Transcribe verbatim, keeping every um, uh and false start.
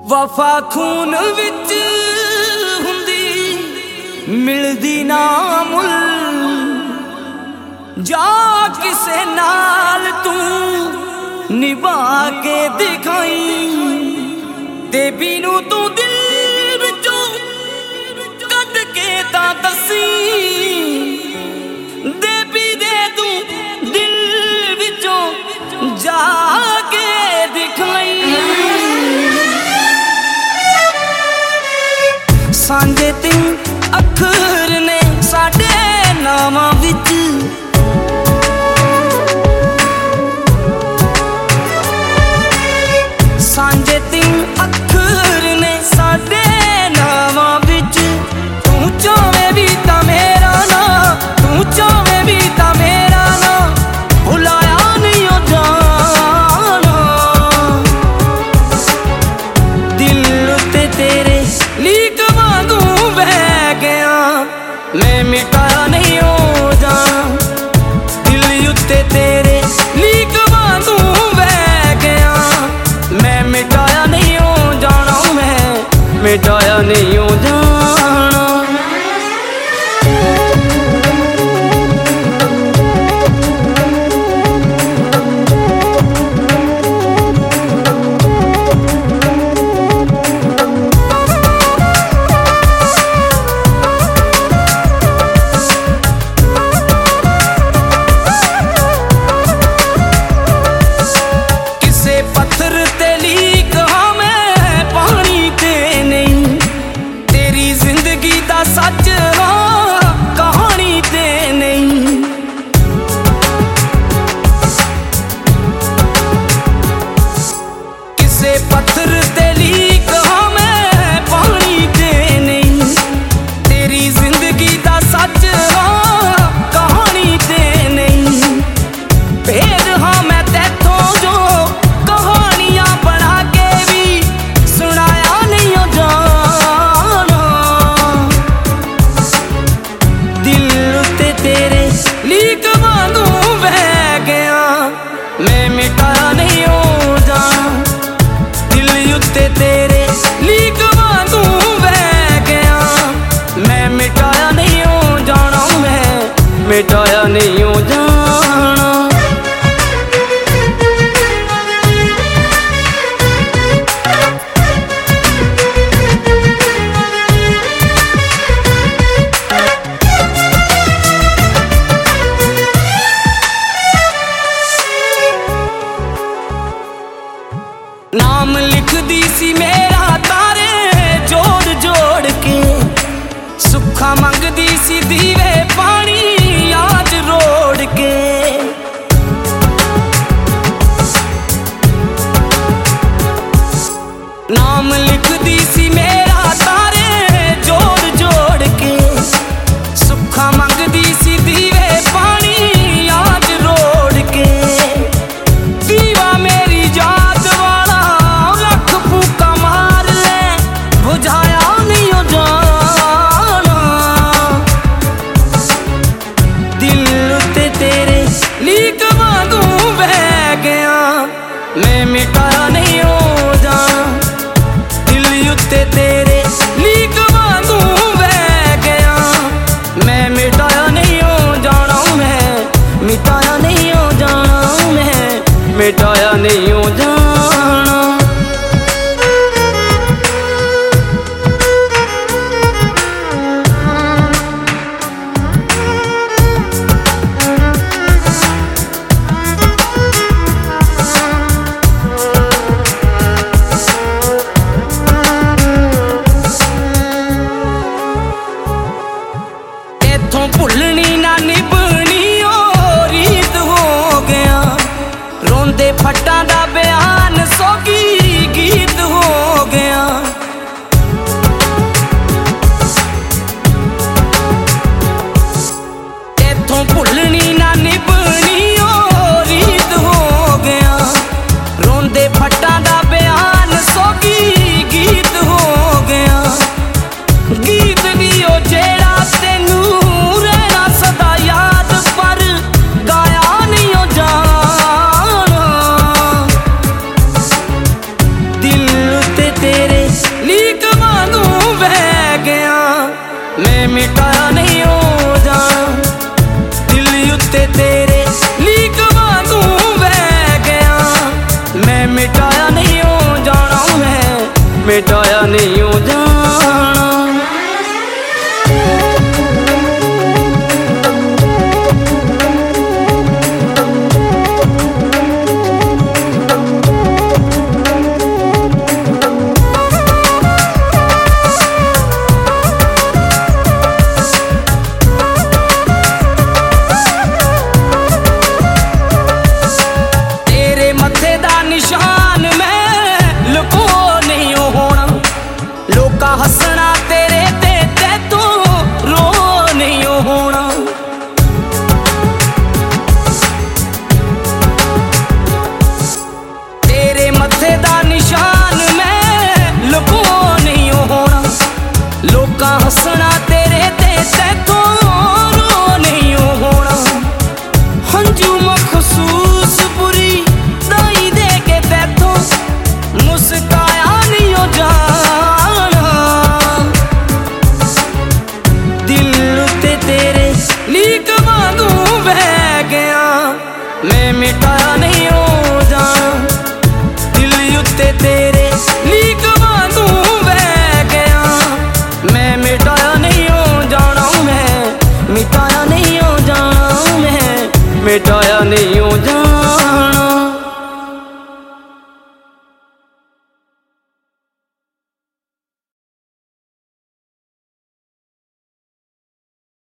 वफा खून विच हुंदी मिलदी ना मुल जा किसे नाल तू निभा के दिखाई ते बिनु तू दिल विचों कद के ता दसी दे भी दे तू दिल विचों जाके दिखाई सांझे तीन अखर ने साडे नामां विच सांझे तीन अखर ने साडे नामां विच तू चाहे भी तां मेरा ना तू चाहे भी तां मेरा ना भुलाया नहीं ओ जाना दिल ते तेरे लीक वांगू बह गया मैं मिटाया नहीं हो जाना दिल उत्ते तेरे लीक वांगू बह गया मैं मिटाया नहीं हो जाना मैं मिटाया नहीं हो जाना सच हाँ कहानी ते नहीं किसे पत्थर ते लीक हाँ मैं पानी ते नहीं तेरी जिंदगी दा सच हाँ कहानी ते नहीं फिर हाँ मैं तेथों जो कहानियां बना के भी सुनाया नहीं हो जा तेरे लीक वांगू बह गया मैं मिटाया नहीं हो जाना दिल उत्ते तेरे लीक वांगू बह गया मैं मिटाया नहीं हो जाना मैं मिटाया नहीं हो जाना नाम लिख दी सी मेरा तारे जोड़ जोड़ के सुखा मंगदी सी दीवे पानी आज रोड़ के नाम लिख दी सी मेरा तारे जोड़ जोड़ के सुखा मंगदी सी दीवे पानी आज रोड़ के दीवा मेरी जात वाला लख फूका मार ले बुझाया नहीं हो जाना दिल ते तेरे लीक वांगू बह गया मैं मिटाया नहीं हो जाना दिल उत्ते तेरे लीक वांगू बह गया मैं मिटाया नहीं हो जाना मैं मिटाया नहीं हो जाना मैं मिटाया नहीं हो जाना इथों भुलनी ना निभनी ओ रीत हो गया रोंदे फट्टां दा बयान सोगी गीत हो गया इथों भुलनी ना निभनी ओ रीत हो गया रोंदे फट्टां दा बयान सोगी गीत हो गया गीत भी ओ जेड़ा तेनू रहना सदा याद पर गाया नहीं हो जाना दिल ते मिटाया नहीं